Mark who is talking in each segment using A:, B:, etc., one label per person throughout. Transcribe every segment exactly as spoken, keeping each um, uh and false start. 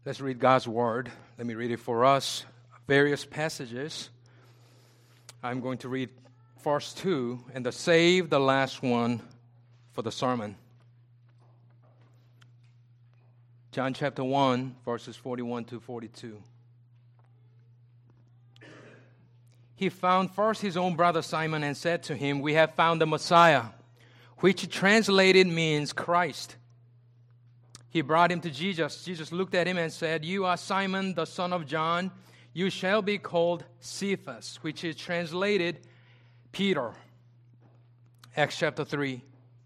A: Let's read God's Word. Let me read it for us. Various passages. I'm going to read first two and the save the last one for the sermon. John chapter one, verses forty-one to forty-two. He found first his own brother Simon and said to him, "We have found the Messiah," which translated means Christ. He brought him to Jesus. Jesus looked at him and said, "You are Simon, the son of John. You shall be called Cephas," which is translated Peter. Acts chapter three.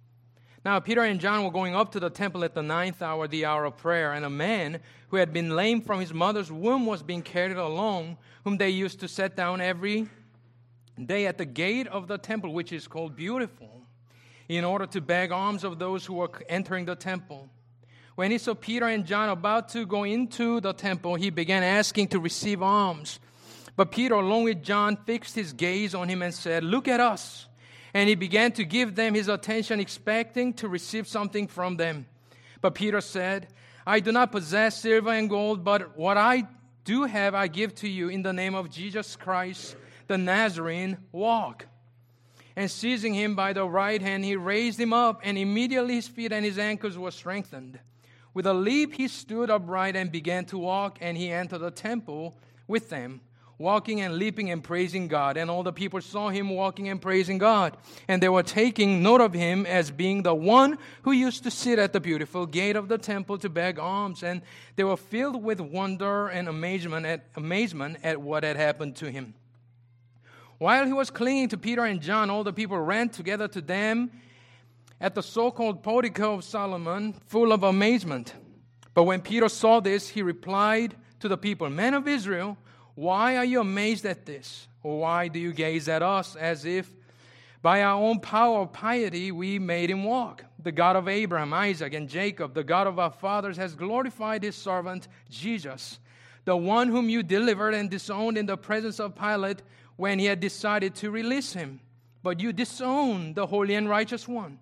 A: Now Peter and John were going up to the temple at the ninth hour, the hour of prayer, and a man who had been lame from his mother's womb was being carried along, whom they used to set down every day at the gate of the temple, which is called Beautiful, in order to beg alms of those who were entering the temple. When he saw Peter and John about to go into the temple, he began asking to receive alms. But Peter, along with John, fixed his gaze on him and said, "Look at us." And he began to give them his attention, expecting to receive something from them. But Peter said, "I do not possess silver and gold, but what I do have I give to you. In the name of Jesus Christ, the Nazarene, walk." And seizing him by the right hand, he raised him up, and immediately his feet and his ankles were strengthened. With a leap he stood upright and began to walk, and he entered the temple with them, walking and leaping and praising God. And all the people saw him walking and praising God. And they were taking note of him as being the one who used to sit at the beautiful gate of the temple to beg alms. And they were filled with wonder and amazement at, amazement at what had happened to him. While he was clinging to Peter and John, all the people ran together to them at the so-called portico of Solomon, full of amazement. But when Peter saw this, he replied to the people, "Men of Israel, why are you amazed at this? Or why do you gaze at us as if by our own power of piety we made him walk? The God of Abraham, Isaac, and Jacob, the God of our fathers, has glorified his servant Jesus, the one whom you delivered and disowned in the presence of Pilate when he had decided to release him. But you disowned the holy and righteous one,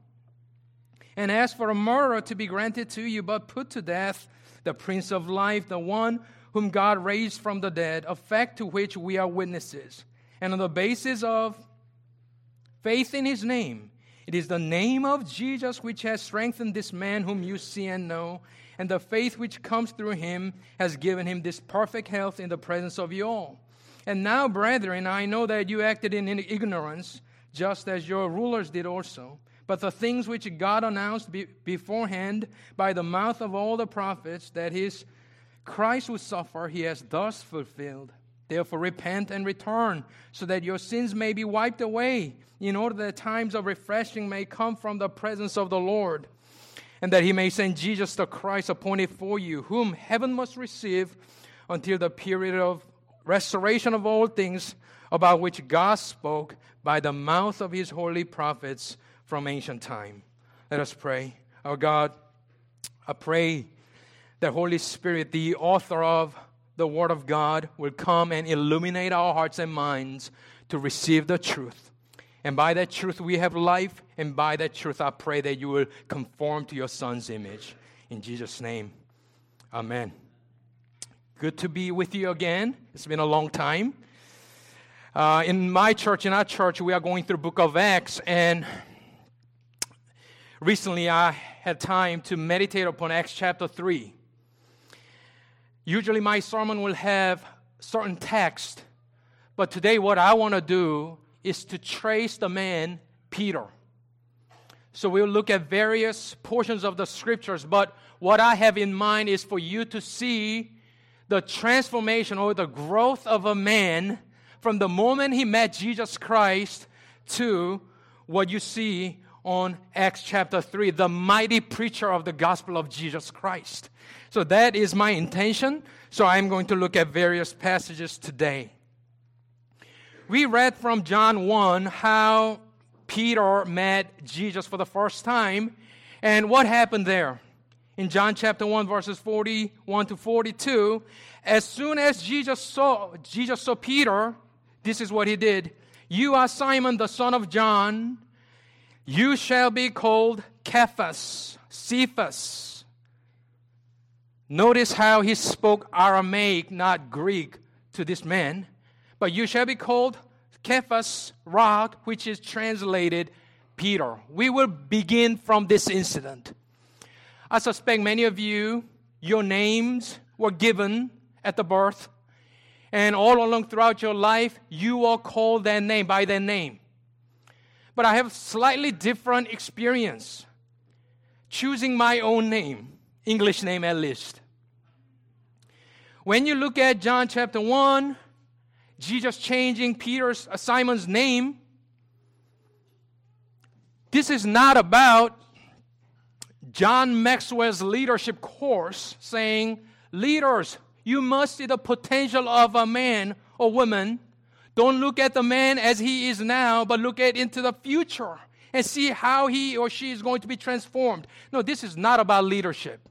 A: and asked for a murderer to be granted to you, but put to death the Prince of Life, the one whom God raised from the dead, a fact to which we are witnesses. And on the basis of faith in his name, it is the name of Jesus which has strengthened this man whom you see and know, and the faith which comes through him has given him this perfect health in the presence of you all. And now, brethren, I know that you acted in ignorance, just as your rulers did also. But the things which God announced be- beforehand by the mouth of all the prophets, that his Christ would suffer, he has thus fulfilled. Therefore repent and return, so that your sins may be wiped away, in order that times of refreshing may come from the presence of the Lord, and that he may send Jesus the Christ appointed for you, whom heaven must receive until the period of restoration of all things, about which God spoke by the mouth of his holy prophets from ancient time. Let us pray. Our God, I pray that Holy Spirit, the author of the Word of God, will come and illuminate our hearts and minds to receive the truth. And by that truth we have life, and by that truth I pray that you will conform to your Son's image. In Jesus' name, amen. Good to be with you again. It's been a long time. Uh, in my church, in our church, we are going through the book of Acts, and recently I had time to meditate upon Acts chapter three. Usually my sermon will have certain text, but today what I want to do is to trace the man Peter. So we'll look at various portions of the scriptures, but what I have in mind is for you to see the transformation or the growth of a man from the moment he met Jesus Christ to what you see on Acts chapter three, the mighty preacher of the gospel of Jesus Christ. So that is my intention. So I'm going to look at various passages today. We read from John one how Peter met Jesus for the first time, and what happened there. In John chapter one, verses forty-one to forty-two, as soon as Jesus saw Jesus saw Peter, this is what he did. "You are Simon, the son of John. You shall be called Cephas," Cephas. Notice how he spoke Aramaic, not Greek, to this man. But you shall be called Cephas, rock, which is translated Peter. We will begin from this incident. I suspect many of you, your names were given at the birth, and all along throughout your life, you are called that name by that name. But I have slightly different experience choosing my own name, English name at least. When you look at John chapter one, Jesus changing Peter's, uh, Simon's name, this is not about John Maxwell's leadership course saying, leaders, you must see the potential of a man or woman. Don't look at the man as he is now, but look at into the future and see how he or she is going to be transformed. No, this is not about leadership.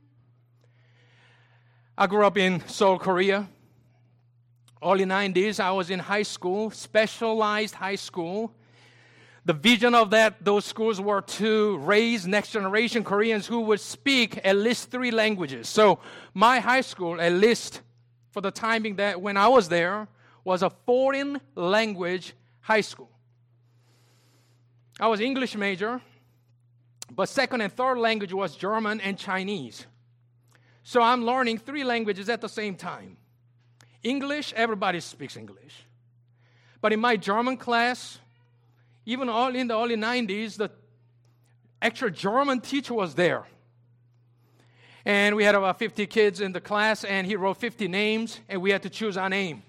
A: I grew up in Seoul, Korea. Early nineties, I was in high school, specialized high school. The vision of that those schools were to raise next generation Koreans who would speak at least three languages. So my high school, at least for the timing that when I was there, was a foreign language high school. I was English major, but second and third language was German and Chinese. So I'm learning three languages at the same time. English, everybody speaks English. But in my German class, even all in the early nineties, the actual German teacher was there. And we had about fifty kids in the class, and he wrote fifty names, and we had to choose our name.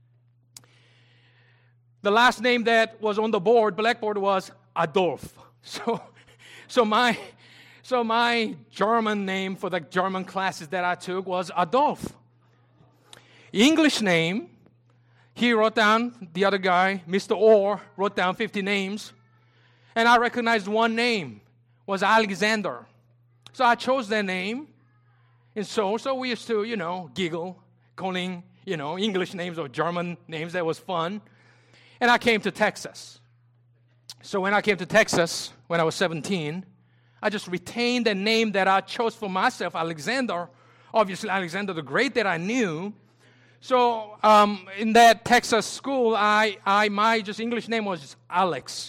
A: The last name that was on the board, blackboard, was Adolf. So, so my, so my German name for the German classes that I took was Adolf. English name, he wrote down, the other guy, Mister Orr, wrote down fifty names. And I recognized one name, was Alexander. So I chose that name. And so, so we used to, you know, giggle, calling, you know, English names or German names. That was fun. And I came to Texas. So when I came to Texas, when I was seventeen, I just retained the name that I chose for myself, Alexander. Obviously, Alexander the Great that I knew. So um, in that Texas school, I, I my just English name was just Alex.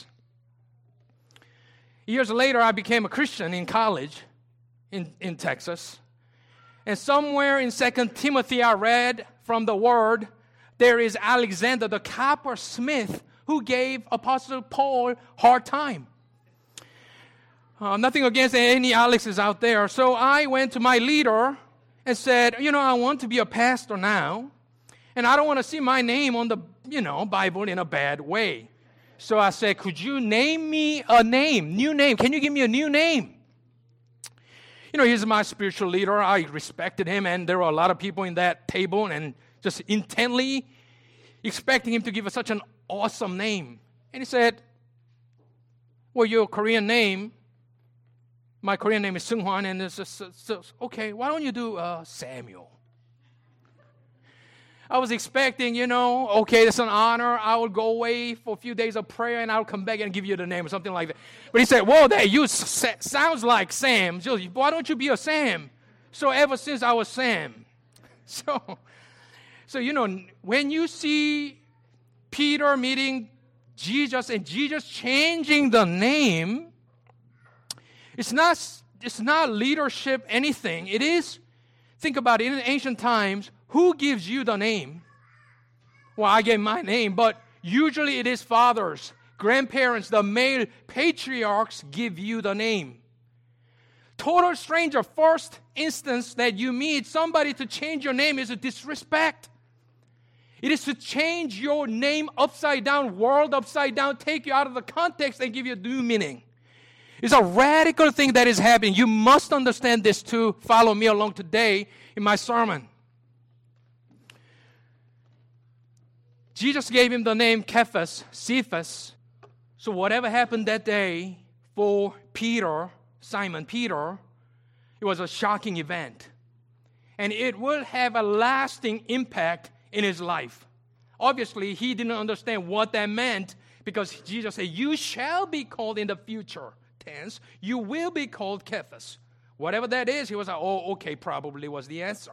A: Years later, I became a Christian in college in, in Texas. And somewhere in Second Timothy, I read from the Word, there is Alexander the coppersmith who gave Apostle Paul hard time. Uh, nothing against any Alexes out there. So I went to my leader and said, you know, I want to be a pastor now. And I don't want to see my name on the, you know, Bible in a bad way. So I said, could you name me a name, new name? Can you give me a new name? You know, he's my spiritual leader. I respected him, and there were a lot of people in that table and just intently expecting him to give us such an awesome name. And he said, well, your Korean name, my Korean name is Seung-hwan, and it's just, just, okay, why don't you do uh, Samuel? I was expecting, you know, okay, it's an honor. I will go away for a few days of prayer, and I'll come back and give you the name or something like that. But he said, whoa, that you s- sounds like Sam. So why don't you be a Sam? So ever since I was Sam. So, so you know, when you see Peter meeting Jesus and Jesus changing the name, it's not, it's not leadership anything. It is, think about it, in ancient times, who gives you the name? Well, I gave my name, but usually it is fathers, grandparents, the male patriarchs give you the name. Total stranger, first instance that you meet somebody to change your name is a disrespect. It is to change your name upside down, world upside down, take you out of the context and give you a new meaning. It's a radical thing that is happening. You must understand this to follow me along today in my sermon. Jesus gave him the name Cephas, Cephas. So whatever happened that day for Peter, Simon Peter, it was a shocking event. And it will have a lasting impact in his life. Obviously, he didn't understand what that meant because Jesus said, you shall be called in the future tense, you will be called Cephas. Whatever that is, he was like, oh, okay, probably was the answer.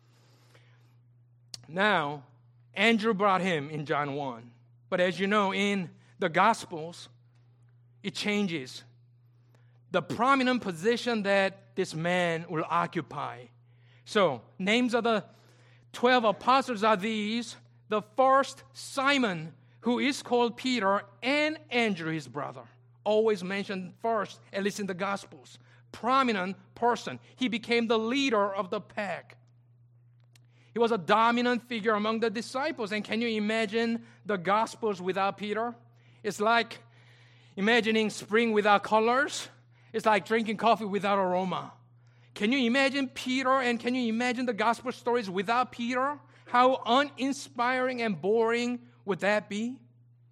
A: Now, Andrew brought him in John one. But as you know, in the Gospels, it changes. The prominent position that this man will occupy. So, names of the twelve apostles are these. The first, Simon, who is called Peter, and Andrew, his brother. Always mentioned first, at least in the Gospels. Prominent person. He became the leader of the pack. He was a dominant figure among the disciples. And can you imagine the Gospels without Peter? It's like imagining spring without colors. It's like drinking coffee without aroma. Can you imagine Peter, and can you imagine the Gospel stories without Peter? How uninspiring and boring would that be?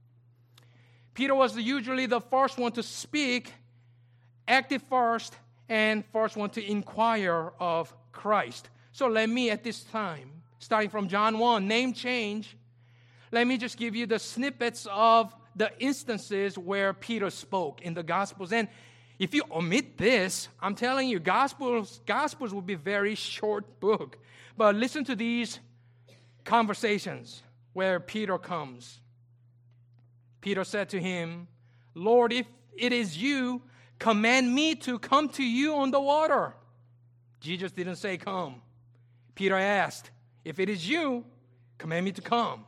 A: Peter was usually the first one to speak, active first, and first one to inquire of Christ. So let me, at this time, starting from John one, name change, let me just give you the snippets of the instances where Peter spoke in the Gospels. And if you omit this, I'm telling you, Gospels, Gospels will be a very short book. But listen to these conversations where Peter comes. Peter said to him, Lord, if it is you, command me to come to you on the water. Jesus didn't say come. Peter asked, if it is you, command me to come.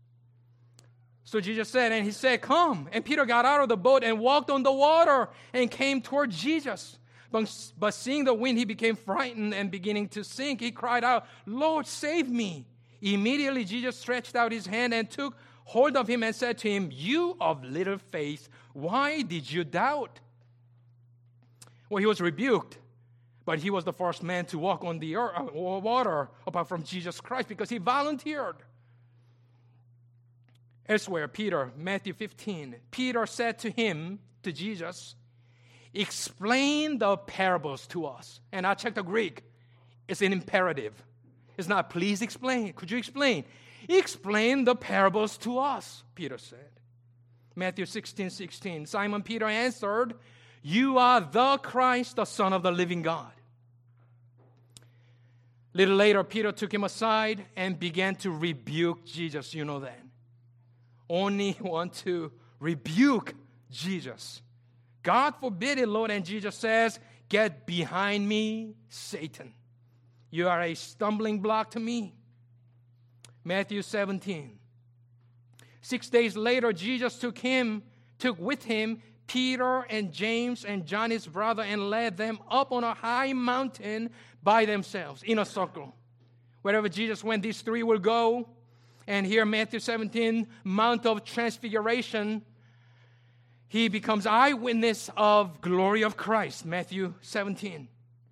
A: So Jesus said, and he said, come. And Peter got out of the boat and walked on the water and came toward Jesus. But, but seeing the wind, he became frightened and beginning to sink. He cried out, Lord, save me. Immediately Jesus stretched out his hand and took hold of him and said to him, you of little faith, why did you doubt? Well, he was rebuked, but he was the first man to walk on the earth, uh, water apart from Jesus Christ because he volunteered. Elsewhere, Peter, Matthew fifteen, Peter said to him, to Jesus, explain the parables to us. And I checked the Greek. It's an imperative. It's not, please explain. Could you explain? Explain the parables to us, Peter said. Matthew sixteen, sixteen, Simon Peter answered, you are the Christ, the Son of the living God. Little later, Peter took him aside and began to rebuke Jesus. You know that. Only want to rebuke Jesus. God forbid it, Lord. And Jesus says, get behind me, Satan. You are a stumbling block to me. Matthew seventeen. Six days later, Jesus took him, took with him Peter and James and John, his brother, and led them up on a high mountain by themselves in a circle. Wherever Jesus went, these three will go. And here, Matthew seventeen, Mount of Transfiguration, he becomes eyewitness of glory of Christ. Matthew seventeen.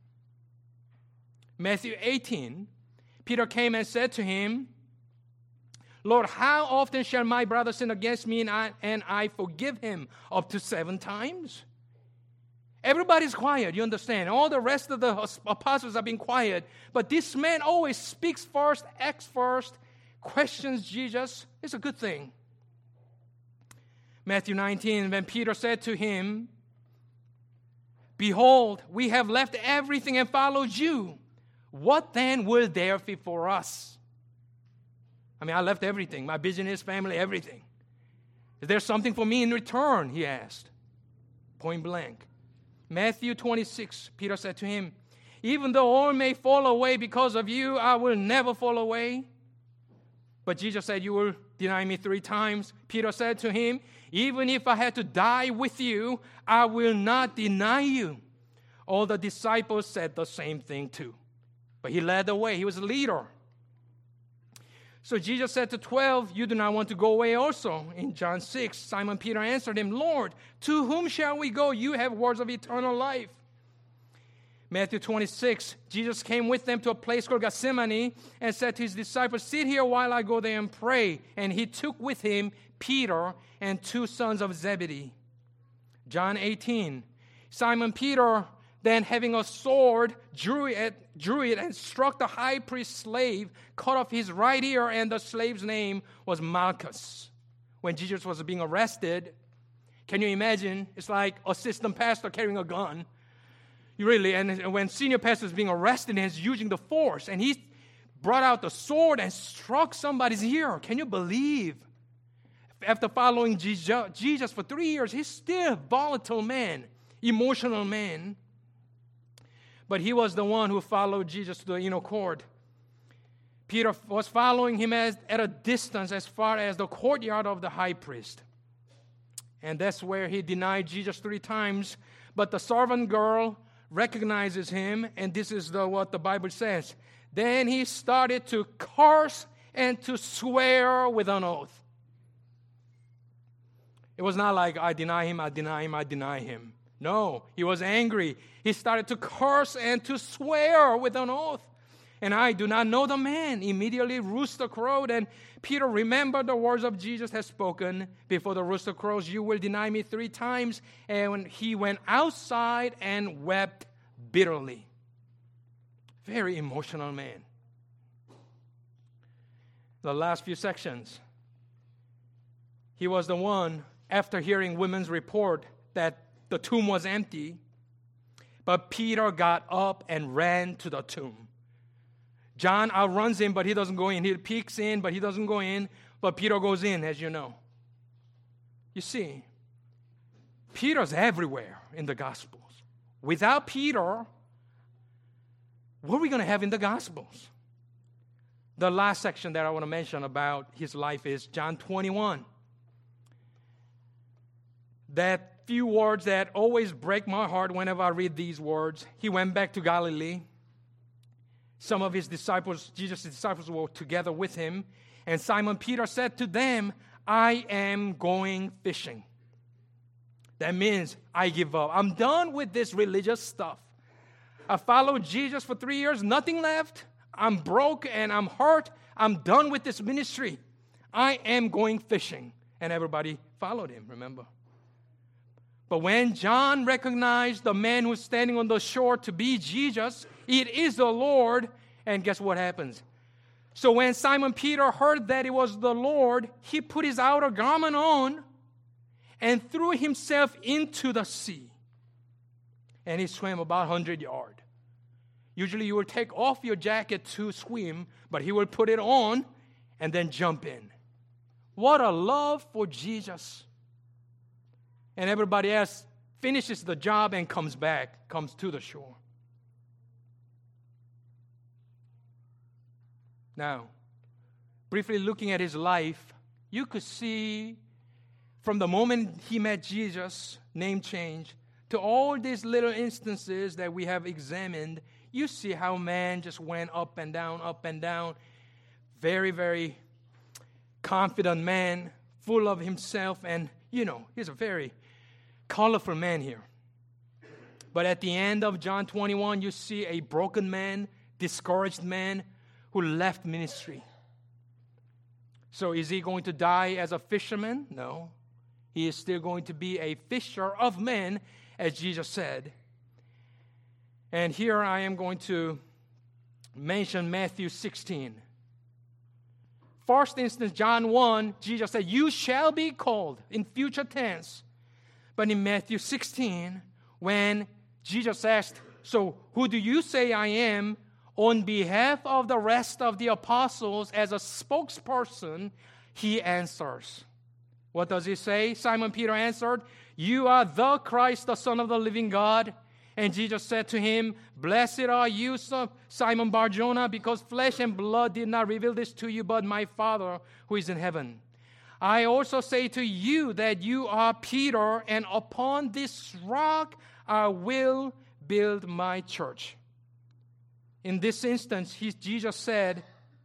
A: Matthew eighteen, Peter came and said to him, Lord, how often shall my brother sin against me and I, and I forgive him? Up to seven times? Everybody's quiet, you understand. All the rest of the apostles have been quiet. But this man always speaks first, acts first, questions Jesus. It's a good thing. Matthew nineteen, when Peter said to him, behold, we have left everything and followed you. What then will there be for us? I mean, I left everything, my business, family, everything. Is there something for me in return? He asked, point blank. Matthew twenty-six, Peter said to him, even though all may fall away because of you, I will never fall away. But Jesus said, you will deny me three times. Peter said to him, even if I had to die with you, I will not deny you. All the disciples said the same thing too. But he led the way. He was a leader. So Jesus said to twelve, you do not want to go away also. In John six, Simon Peter answered him, Lord, to whom shall we go? You have words of eternal life. Matthew twenty-six, Jesus came with them to a place called Gethsemane and said to his disciples, sit here while I go there and pray. And he took with him Peter and two sons of Zebedee. John eighteen, Simon Peter, then having a sword, drew it, drew it and struck the high priest's slave, cut off his right ear, and the slave's name was Malchus. When Jesus was being arrested, can you imagine? It's like assistant pastor carrying a gun. Really, and when senior pastor is being arrested and he's using the force, and he brought out the sword and struck somebody's ear. Can you believe? After following Jesus for three years, he's still a volatile man, emotional man. But he was the one who followed Jesus to the inner court. Peter was following him as, at a distance as far as the courtyard of the high priest. And that's where he denied Jesus three times. But the servant girl recognizes him, and this is the, what the Bible says. Then he started to curse and to swear with an oath. It was not like, I deny him, I deny him, I deny him. No, he was angry. He started to curse and to swear with an oath. And I do not know the man. Immediately rooster crowed, and Peter remembered the words of Jesus had spoken. Before the rooster crows, you will deny me three times. And he went outside and wept bitterly. Very emotional man. The last few sections. He was the one, after hearing women's report that the tomb was empty, but Peter got up and ran to the tomb. John outruns him, but he doesn't go in. He peeks in, but he doesn't go in. But Peter goes in, as you know. You see, Peter's everywhere in the Gospels. Without Peter, what are we going to have in the Gospels? The last section that I want to mention about his life is John twenty-one. That few words that always break my heart whenever I read these words. He went back to Galilee. Some of his disciples, Jesus' disciples, were together with him. And Simon Peter said to them, I am going fishing. That means I give up. I'm done with this religious stuff. I followed Jesus for three years, nothing left. I'm broke and I'm hurt. I'm done with this ministry. I am going fishing. And everybody followed him, remember? But when John recognized the man who was standing on the shore to be Jesus, it is the Lord, and guess what happens? So when Simon Peter heard that it was the Lord, he put his outer garment on and threw himself into the sea. And he swam about one hundred yards. Usually you will take off your jacket to swim, but he will put it on and then jump in. What a love for Jesus. And everybody else finishes the job and comes back, comes to the shore. Now, briefly looking at his life, you could see from the moment he met Jesus, name change, to all these little instances that we have examined, you see how man just went up and down, up and down. Very, very confident man, full of himself, and, you know, he's a very colorful man here. But at the end of John twenty-one, you see a broken man, discouraged man who left ministry. So is he going to die as a fisherman? No. He is still going to be a fisher of men, as Jesus said. And here I am going to mention Matthew sixteen. First instance, John one, Jesus said, you shall be called, in future tense. But in Matthew sixteen, when Jesus asked, so who do you say I am? On behalf of the rest of the apostles, as a spokesperson, he answers. What does he say? Simon Peter answered, you are the Christ, the Son of the living God. And Jesus said to him, blessed are you, Simon Bar-Jonah, because flesh and blood did not reveal this to you, but my Father who is in heaven. I also say to you that you are Peter, and upon this rock I will build my church. In this instance, he, Jesus said,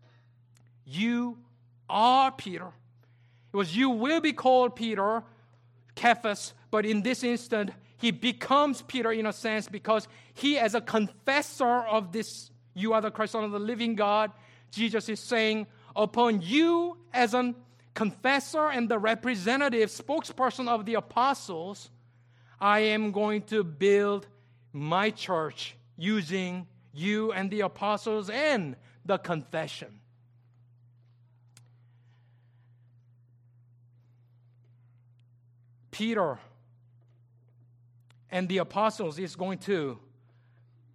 A: you are Peter. It was you will be called Peter, Cephas, but in this instant, he becomes Peter in a sense because he, as a confessor of this, you are the Christ, Son of the living God, Jesus is saying, upon you as a confessor and the representative, spokesperson of the apostles, I am going to build my church using you and the apostles and the confession. Peter and the apostles is going to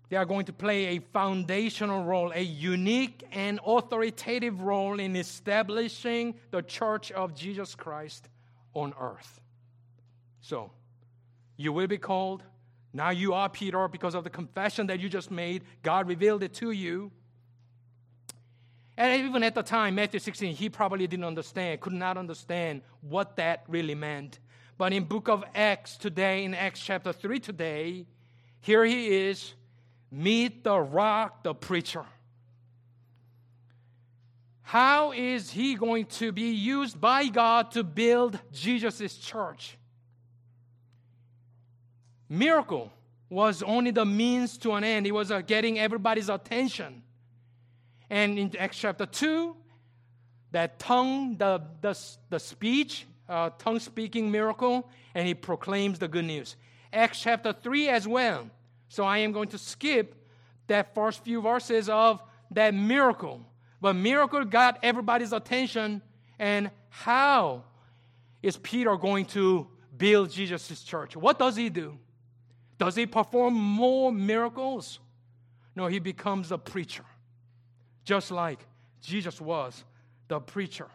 A: They are going to play a foundational role, a unique and authoritative role in establishing the church of Jesus Christ on earth. So, you will be called. Now you are Peter because of the confession that you just made. God revealed it to you. And even at the time, Matthew sixteen, he probably didn't understand, could not understand what that really meant. But in book of Acts today, in Acts chapter three today, here he is, meet the rock, the preacher. How is he going to be used by God to build Jesus' church? Miracle was only the means to an end. It was uh, getting everybody's attention. And in Acts chapter two, that tongue, the, the, the speech, uh, tongue-speaking miracle, and he proclaims the good news. Acts chapter three as well. So I am going to skip that first few verses of that miracle. But miracle got everybody's attention. And how is Peter going to build Jesus' church? What does he do? Does he perform more miracles? No, he becomes a preacher. Just like Jesus was the preacher.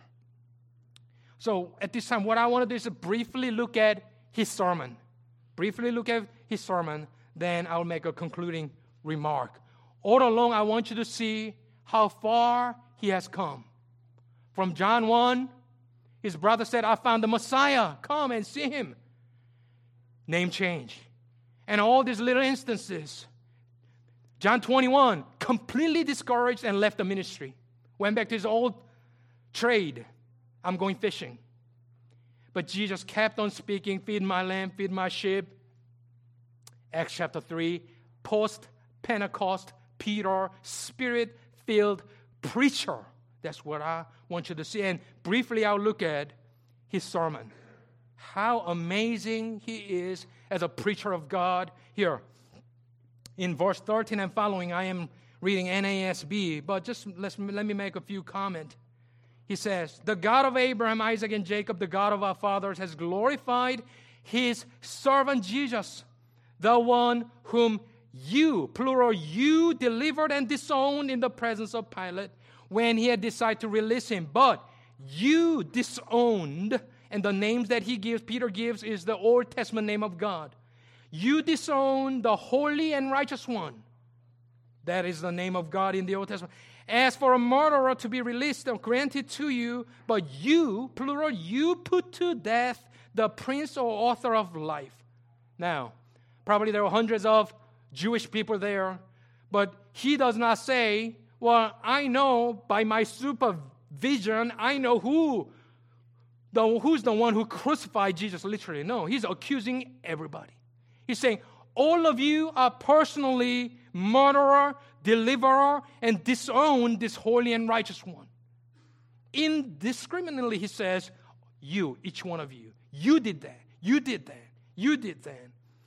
A: So at this time, what I want to do is briefly look at his sermon. Briefly look at his sermon, then I'll make a concluding remark. All along, I want you to see how far he has come. From John one, his brother said, I found the Messiah. Come and see him. Name change. And all these little instances. John twenty-one, completely discouraged and left the ministry. Went back to his old trade. I'm going fishing. But Jesus kept on speaking, feed my lamb, feed my sheep. Acts chapter three, post-Pentecost, Peter, spirit-filled preacher. That's what I want you to see. And briefly, I'll look at his sermon. How amazing he is as a preacher of God. Here, in verse thirteen and following, I am reading N A S B, but just let's, let me make a few comments. He says, the God of Abraham, Isaac, and Jacob, the God of our fathers, has glorified his servant Jesus, the one whom you, plural, you delivered and disowned in the presence of Pilate when he had decided to release him. But you disowned, and the names that he gives, Peter gives, is the Old Testament name of God. You disowned the holy and righteous one. That is the name of God in the Old Testament. As for a murderer to be released or granted to you, but you, plural, you put to death the prince or author of life. Now, probably there were hundreds of Jewish people there, but he does not say, well, I know by my supervision, I know who, the, who's the one who crucified Jesus, literally. No, he's accusing everybody. He's saying, all of you are personally murderer, deliverer, and disown this holy and righteous one. Indiscriminately, he says, you, each one of you, you did that, you did that, you did that.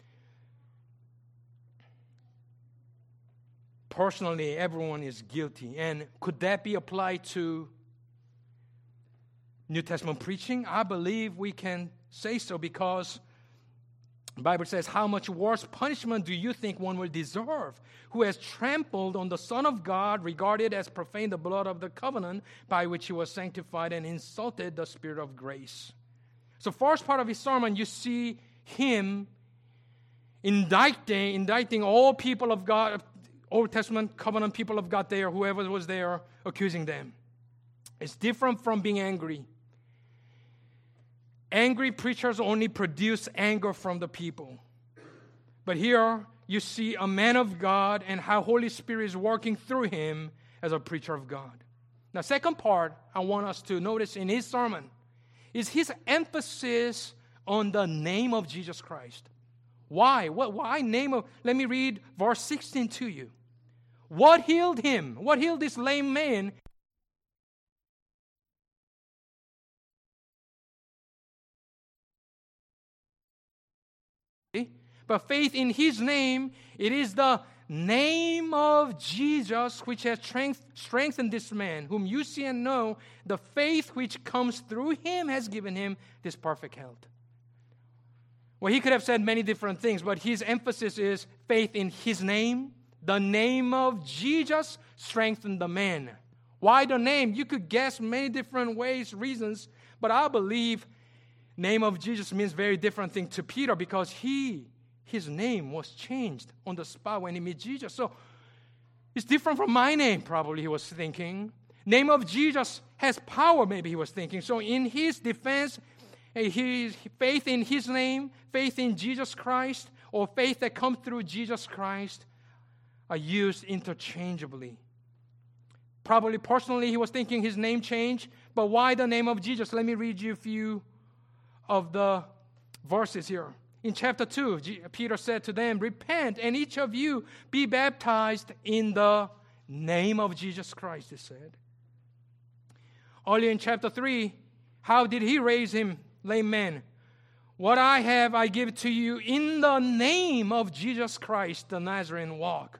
A: Personally, everyone is guilty. And could that be applied to New Testament preaching? I believe we can say so because the Bible says, how much worse punishment do you think one will deserve who has trampled on the Son of God, regarded as profane the blood of the covenant by which he was sanctified, and insulted the Spirit of grace? So first part of his sermon, you see him indicting, indicting all people of God, Old Testament covenant people of God there, whoever was there, accusing them. It's different from being angry. Angry preachers only produce anger from the people. But here you see a man of God and how Holy Spirit is working through him as a preacher of God. Now, second part I want us to notice in his sermon is his emphasis on the name of Jesus Christ. Why? What? Why name of? Let me read verse sixteen to you. What healed him? What healed this lame man? But faith in his name, it is the name of Jesus which has strengthened this man, whom you see and know. The faith which comes through him has given him this perfect health. Well, he could have said many different things, but his emphasis is faith in his name, The name of Jesus strengthened the man. Why the name? You could guess many different ways, reasons, but I believe name of Jesus means very different thing to Peter because he, his name was changed on the spot when he met Jesus. So it's different from my name, probably he was thinking. Name of Jesus has power, maybe he was thinking. So in his defense, his faith in his name, faith in Jesus Christ, or faith that comes through Jesus Christ are used interchangeably. Probably personally he was thinking his name changed, but why the name of Jesus? Let me read you a few of the verses here. In chapter two, Peter said to them, repent and each of you be baptized in the name of Jesus Christ, he said. Earlier in chapter three, how did he raise him, lame man? What I have I give to you in the name of Jesus Christ, the Nazarene, walk.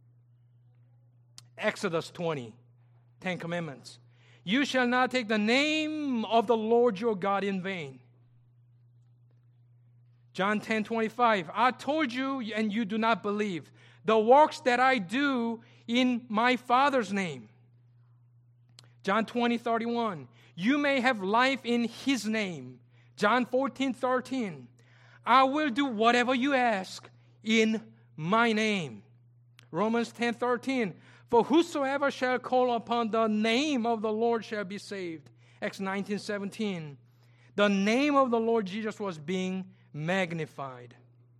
A: Exodus twenty, Ten Commandments. You shall not take the name of the Lord your God in vain. John ten twenty-five, I told you and you do not believe. The works that I do in my Father's name. John twenty thirty-one, you may have life in his name. John fourteen thirteen, I will do whatever you ask in my name. Romans ten thirteen, for whosoever shall call upon the name of the Lord shall be saved. Acts nineteen seventeen, the name of the Lord Jesus was being magnified.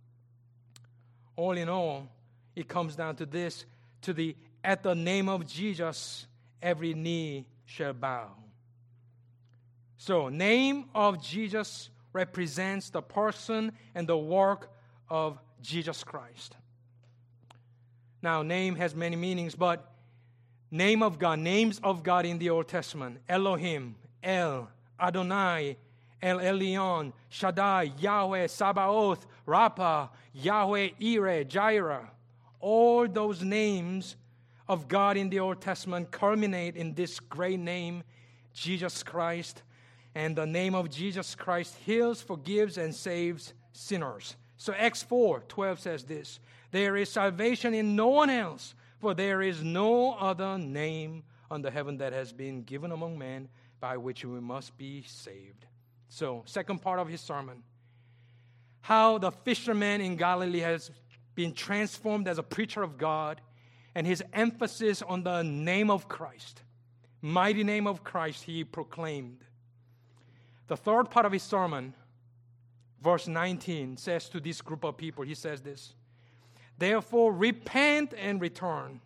A: All in all, it comes down to this, to the, at the name of Jesus, every knee shall bow. So, name of Jesus represents the person and the work of Jesus Christ. Now, name has many meanings, but name of God, names of God in the Old Testament, Elohim, El, Adonai, El Elyon, Shaddai, Yahweh, Sabaoth, Rapha, Yahweh, Ire, Jireh. All those names of God in the Old Testament culminate in this great name, Jesus Christ. And the name of Jesus Christ heals, forgives, and saves sinners. So Acts four twelve says this, there is salvation in no one else, for there is no other name under heaven that has been given among men by which we must be saved. So, second part of his sermon, how the fisherman in Galilee has been transformed as a preacher of God, and his emphasis on the name of Christ, mighty name of Christ he proclaimed. The third part of his sermon, verse nineteen, says to this group of people, he says this, therefore repent and return.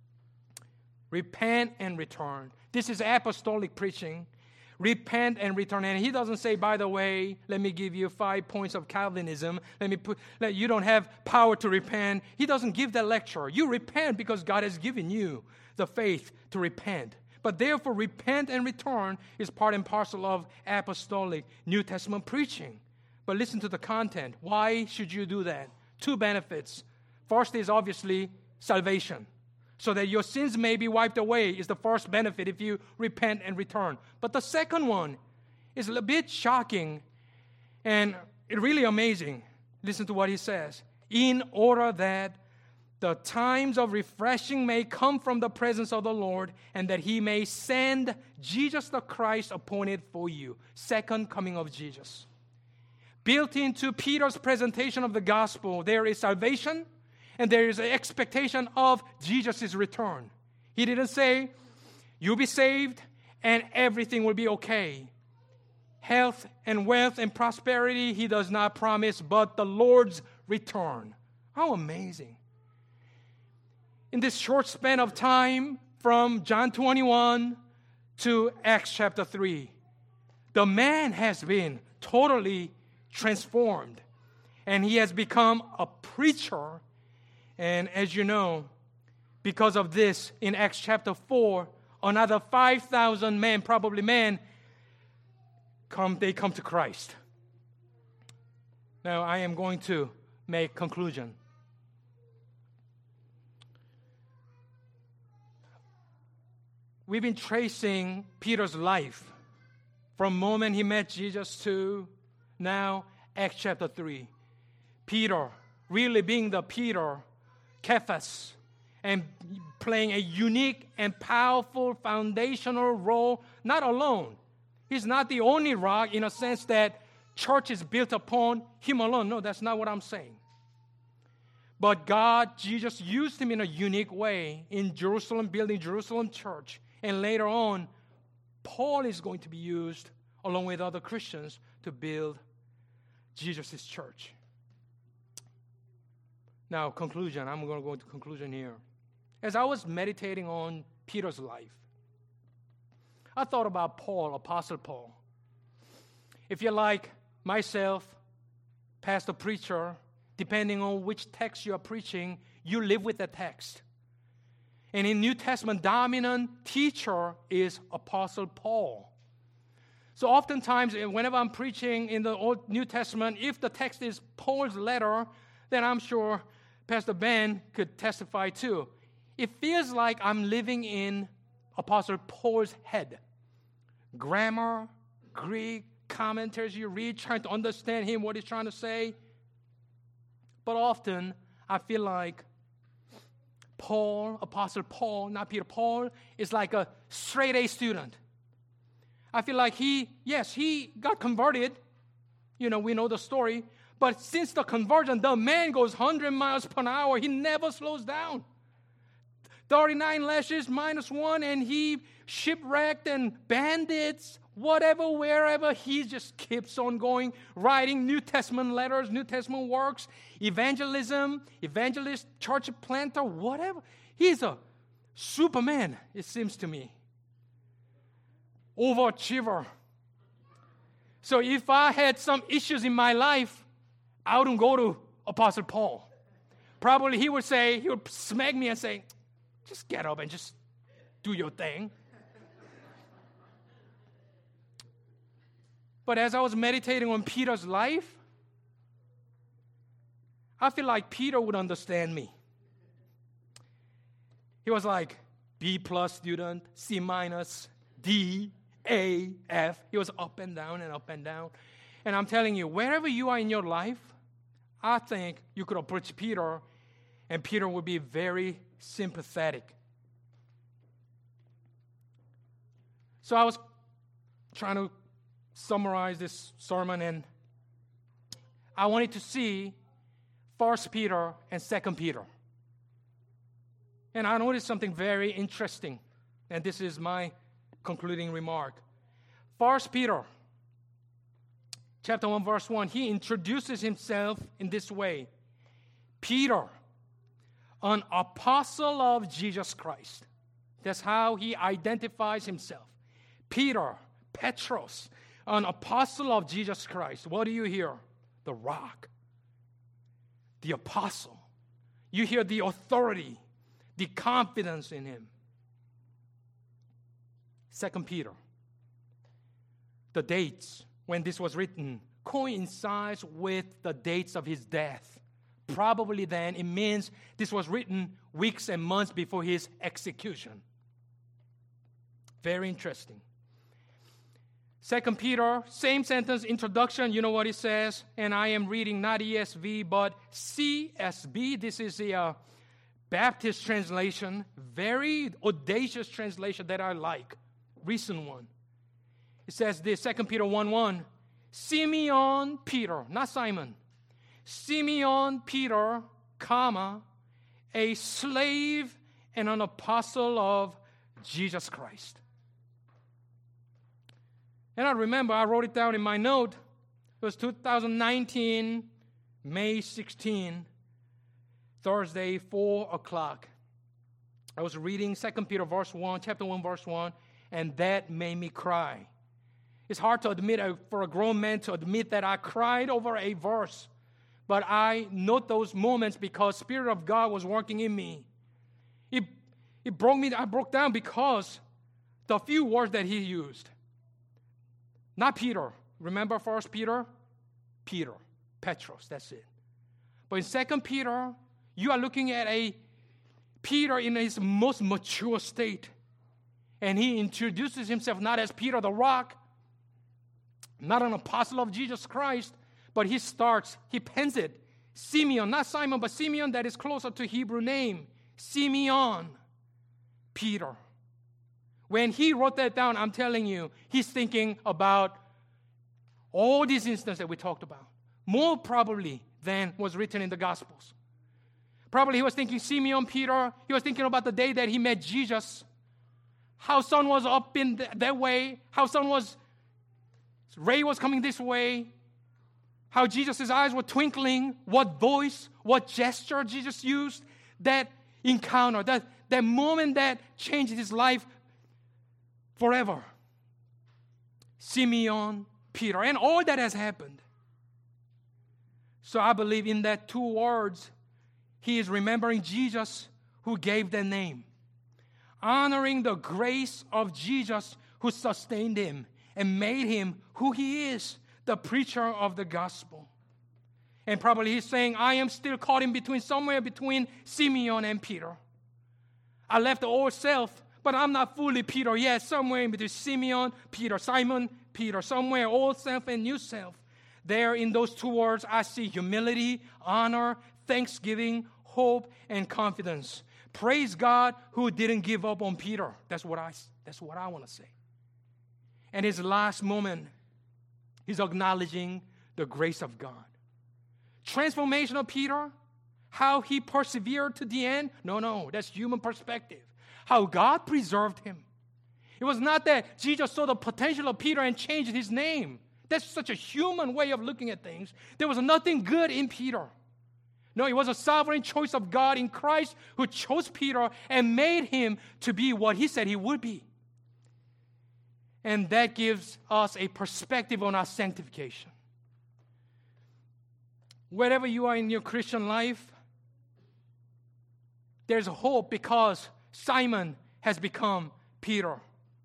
A: Repent and return. This is apostolic preaching. Repent and return. And he doesn't say, by the way, let me give you five points of Calvinism. Let me put, let, you don't have power to repent. He doesn't give that lecture. You repent because God has given you the faith to repent. But therefore, repent and return is part and parcel of apostolic New Testament preaching. But listen to the content. Why should you do that? Two benefits. First is obviously salvation, so that your sins may be wiped away is the first benefit if you repent and return. But the second one is a bit shocking and really amazing. Listen to what he says. In order that the times of refreshing may come from the presence of the Lord, and that he may send Jesus the Christ appointed for you. Second coming of Jesus. Built into Peter's presentation of the gospel, there is salvation, and there is an expectation of Jesus' return. He didn't say, you'll be saved and everything will be okay. Health and wealth and prosperity he does not promise, but the Lord's return. How amazing. In this short span of time from John twenty-one to Acts chapter three, the man has been totally transformed, and he has become a preacher. And as you know, because of this, in Acts chapter four, another five thousand men, probably men, come, they come to Christ. Now, I am going to make conclusion. We've been tracing Peter's life from the moment he met Jesus to now, Acts chapter three. Peter, really being the Peter, Cephas, and playing a unique and powerful foundational role, not alone. He's not the only rock in a sense that church is built upon him alone. No, that's not what I'm saying. But God, Jesus used him in a unique way in Jerusalem, building Jerusalem church. And later on, Paul is going to be used along with other Christians to build Jesus' church. Now, conclusion. I'm going to go into conclusion here. As I was meditating on Peter's life, I thought about Paul, Apostle Paul. If you're like myself, pastor, preacher, depending on which text you are preaching, you live with the text. And in New Testament, dominant teacher is Apostle Paul. So oftentimes, whenever I'm preaching in the Old New Testament, if the text is Paul's letter, then I'm sure Pastor Ben could testify too. It feels like I'm living in Apostle Paul's head. Grammar, Greek, commentaries you read, trying to understand him, what he's trying to say. But often, I feel like Paul, Apostle Paul, not Peter, Paul is like a straight-A student. I feel like he, yes, he got converted. You know, we know the story. But since the conversion, the man goes one hundred miles per hour. He never slows down. thirty-nine lashes minus one, and he shipwrecked and bandits, whatever, wherever, he just keeps on going, writing New Testament letters, New Testament works, evangelism, evangelist, church planter, whatever. He's a superman, it seems to me. Overachiever. So if I had some issues in my life, I wouldn't go to Apostle Paul. Probably he would say, he would smack me and say, just get up and just do your thing. But as I was meditating on Peter's life, I feel like Peter would understand me. He was like B plus student, C minus, D, A, F. He was up and down and up and down. And I'm telling you, wherever you are in your life, I think you could approach Peter, and Peter would be very sympathetic. So I was trying to summarize this sermon, and I wanted to see First Peter and Second Peter. And I noticed something very interesting, and this is my concluding remark. First Peter, chapter one, verse one, he introduces himself in this way. Peter, an apostle of Jesus Christ. That's how he identifies himself. Peter, Petros, an apostle of Jesus Christ. What do you hear? The rock. The apostle. You hear the authority, the confidence in him. Second Peter. The dates when this was written coincides with the dates of his death. Probably then it means this was written weeks and months before his execution. Very interesting. Second Peter, same sentence, introduction, you know what it says, and I am reading not E S V, but C S B. This is a uh, Baptist translation, very audacious translation that I like, recent one. It says this, Second Peter one one, Simeon Peter, not Simon, Simeon Peter, comma, a slave and an apostle of Jesus Christ. And I remember, I wrote it down in my note. It was two thousand nineteen, May sixteenth, Thursday, four o'clock. I was reading Second Peter verse one, chapter one, verse one, and that made me cry. It's hard to admit, for a grown man to admit that I cried over a verse. But I note those moments because Spirit of God was working in me. It, it broke me, I broke down because the few words that he used. Not Peter. Remember First Peter? Peter. Petros, that's it. But in Second Peter, you are looking at a Peter in his most mature state. And he introduces himself not as Peter the rock, not an apostle of Jesus Christ, but he starts, he pens it. Simeon, not Simon, but Simeon, that is closer to Hebrew name. Simeon Peter. When he wrote that down, I'm telling you, he's thinking about all these instances that we talked about, more probably than was written in the Gospels. Probably he was thinking Simeon Peter. He was thinking about the day that he met Jesus, how sun was up in th- that way, how sun was, ray was coming this way, how Jesus' eyes were twinkling, what voice, what gesture Jesus used, that encounter, that, that moment that changed his life forever. Simeon Peter, and all that has happened. So I believe in that two words, he is remembering Jesus who gave that name, honoring the grace of Jesus who sustained him and made him who he is, the preacher of the gospel. And probably he's saying, I am still caught in between, somewhere between Simeon and Peter. I left the old self, but I'm not fully Peter yet. Somewhere in between Simeon, Peter, Simon, Peter, somewhere old self and new self. There in those two words, I see humility, honor, thanksgiving, hope, and confidence. Praise God who didn't give up on Peter. That's what I, that's what I want to say. And his last moment, he's acknowledging the grace of God. Transformation of Peter, how he persevered to the end. No, no, that's human perspective. How God preserved him. It was not that Jesus saw the potential of Peter and changed his name. That's such a human way of looking at things. There was nothing good in Peter. No, it was a sovereign choice of God in Christ who chose Peter and made him to be what he said he would be. And that gives us a perspective on our sanctification. Wherever you are in your Christian life, there's hope because Simon has become Peter.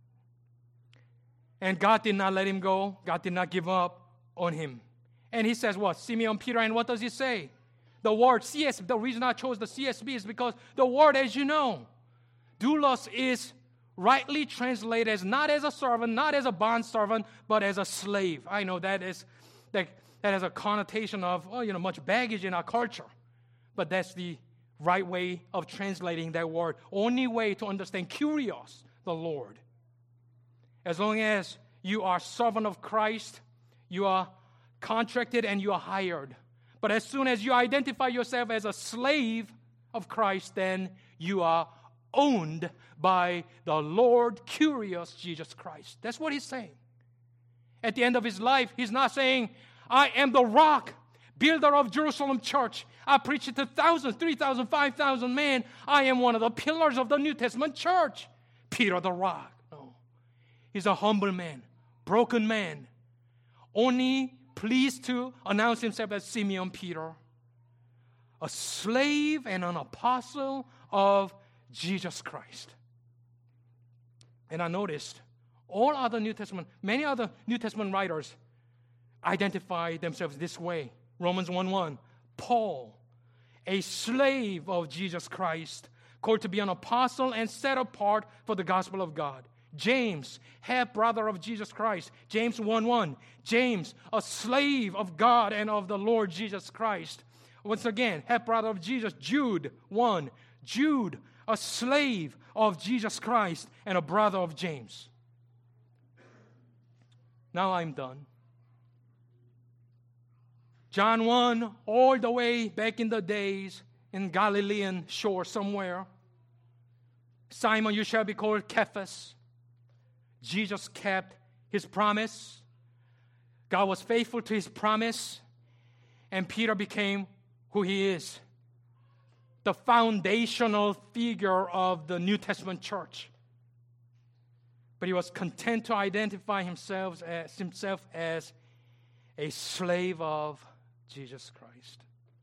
A: And God did not let him go. God did not give up on him. And he says what? Simeon Peter. And what does he say? The word C S B, the reason I chose the C S B is because the word, as you know, doulos is rightly translated as not as a servant, not as a bond servant, but as a slave. I know that is that, that has a connotation of, oh, you know, much baggage in our culture. But that's the right way of translating that word. Only way to understand kurios, the Lord. As long as you are servant of Christ, you are contracted and you are hired. But as soon as you identify yourself as a slave of Christ, then you are owned by the Lord, Kyrios, Jesus Christ. That's what he's saying. At the end of his life, he's not saying, I am the rock, builder of Jerusalem church. I preach it to thousands, three thousand, five thousand men. I am one of the pillars of the New Testament church. Peter the rock. No. He's a humble man, broken man, only pleased to announce himself as Simeon Peter, a slave and an apostle of Jesus Christ. And I noticed all other New Testament, many other New Testament writers identify themselves this way. Romans one one, Paul, a slave of Jesus Christ, called to be an apostle and set apart for the gospel of God. James, half-brother of Jesus Christ. James one one, James, a slave of God and of the Lord Jesus Christ. Once again, half-brother of Jesus. Jude one, Jude, a slave of Jesus Christ and a brother of James. Now I'm done. John one, all the way back in the days in Galilean shore somewhere. Simon, you shall be called Cephas. Jesus kept his promise. God was faithful to his promise. And Peter became who he is. The foundational figure of the New Testament church. But he was content to identify himself as, himself as a slave of Jesus Christ.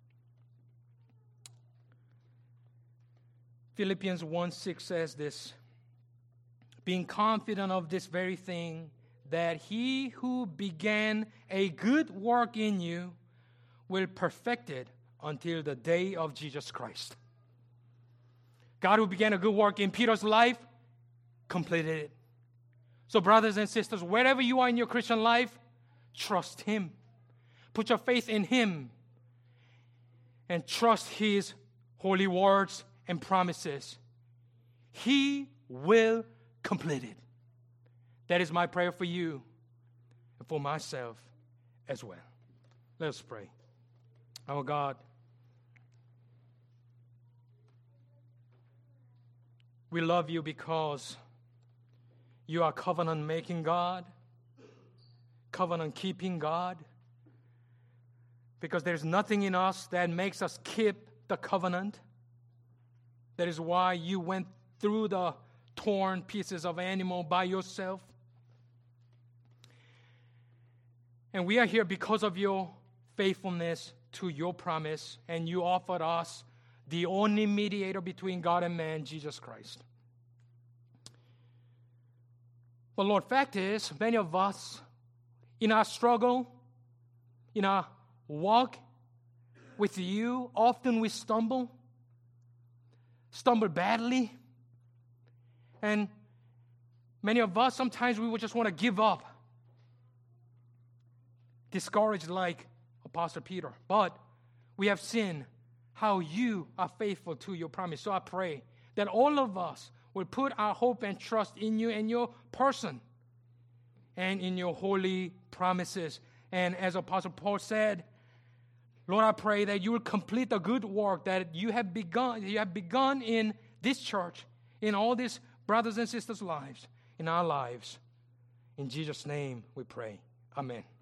A: Philippians one six says this, being confident of this very thing, that he who began a good work in you will perfect it until the day of Jesus Christ. God who began a good work in Peter's life completed it. So brothers and sisters, wherever you are in your Christian life, trust him. Put your faith in him and trust his holy words and promises, He will complete it. That is my prayer for you and for myself as well. Let us pray. Our God, we love you because you are covenant-making God, covenant-keeping God, because there's nothing in us that makes us keep the covenant. That is why you went through the torn pieces of animal by yourself. And we are here because of your faithfulness to your promise, and you offered us the only mediator between God and man, Jesus Christ. But Lord, fact is, many of us, in our struggle, in our walk with you, often we stumble, stumble badly, and many of us, sometimes we would just want to give up, discouraged like Apostle Peter. But we have seen how you are faithful to your promise. So I pray that all of us will put our hope and trust in you and your person and in your holy promises. And as Apostle Paul said, Lord, I pray that you will complete the good work that you have begun, you have begun in this church, in all these brothers and sisters' lives, in our lives. In Jesus' name we pray. Amen.